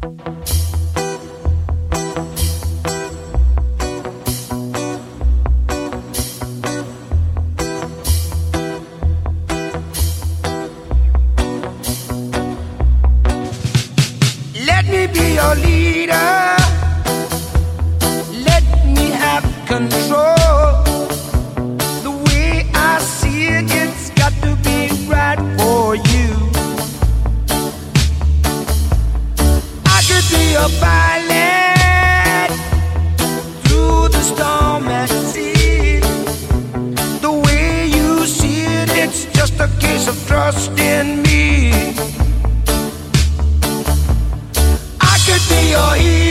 Let me be your leader. Let me have control. The way I see it, it's got to be right for you. I could be your pilot through the storm at sea. The way you see it, it's just a case of trust in me. I could be your hero.